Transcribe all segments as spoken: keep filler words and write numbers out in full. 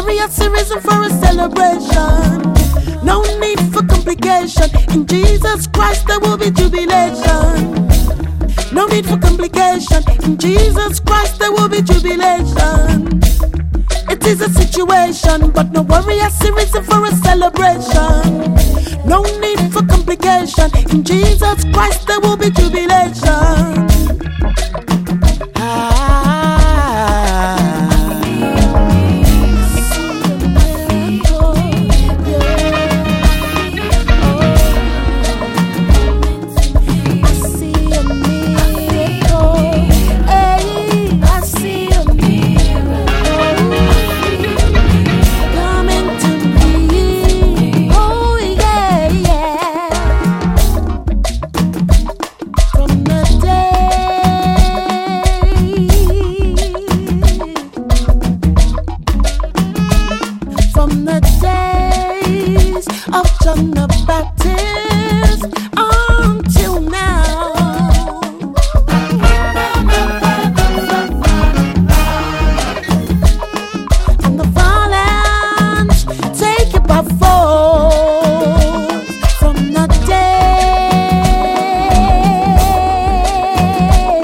warriors arisen for a celebration. No need for complication. In Jesus Christ there will be jubilation. No need for complication. In Jesus Christ there will be jubilation. It is a situation, but no warriors arisen for a celebration. No need for complication. In Jesus Christ there will be jubilation. From the days of John the Baptist until now, and the violence take it by force. From the day,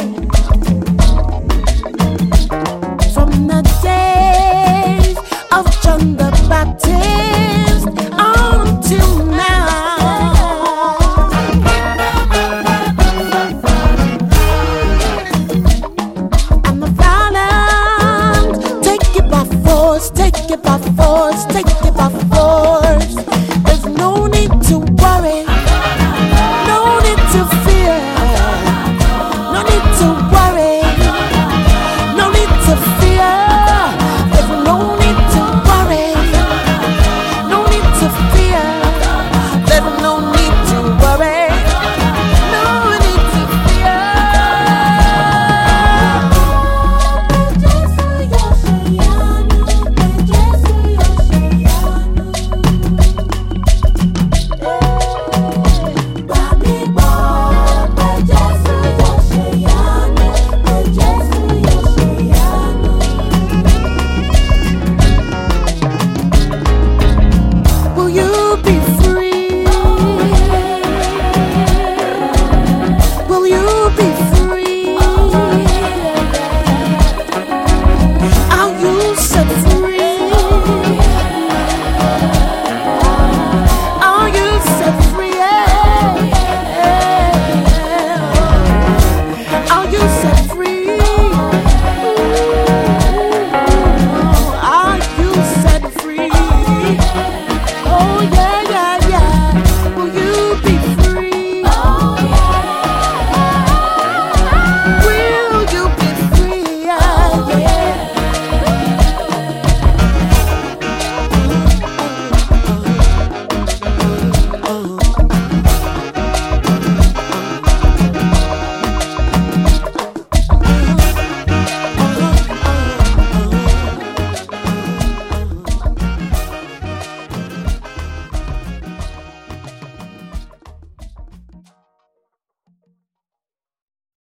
from the days of John the Baptist until now, and the violence take it by force, take it by force, take it by force.